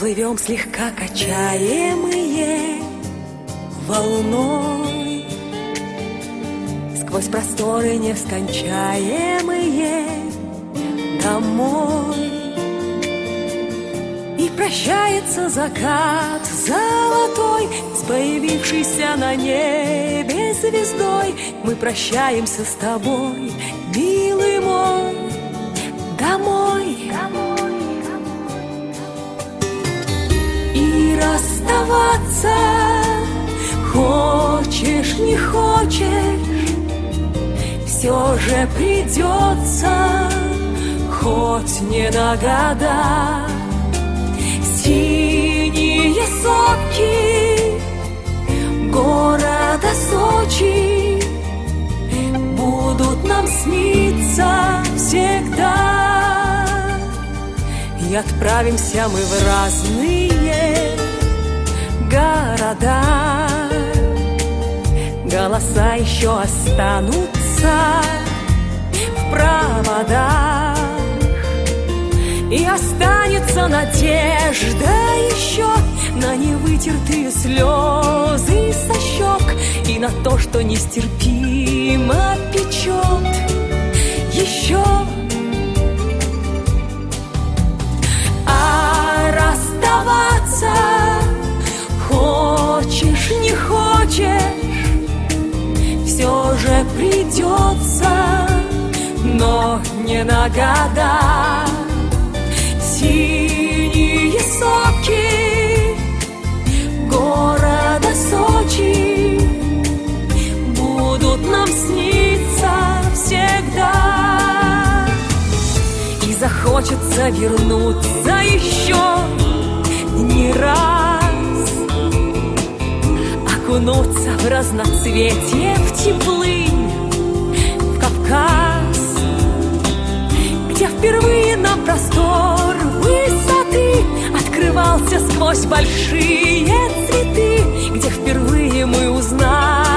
Плывем слегка качаемые волной сквозь просторы нескончаемые домой. И прощается закат золотой с появившейся на небе звездой. Мы прощаемся с тобой, милый мой, домой. И расставаться хочешь, не хочешь, все же придется, хоть не на года. Синие сопки города Сочи будут нам сниться всегда. И отправимся мы в разные города. Голоса еще останутся в проводах. И останется надежда еще на невытертые слезы со щек и на то, что нестерпимо печет еще. А расставаться хочешь, не хочешь, все же придется, но не на года. Синие сопки города Сочи будут нам сниться всегда. И захочется вернуться еще не раз, окунуться в разноцветие, в теплынь, в Кавказ, где впервые нам простор высоты открывался сквозь большие цветы, где впервые мы узнали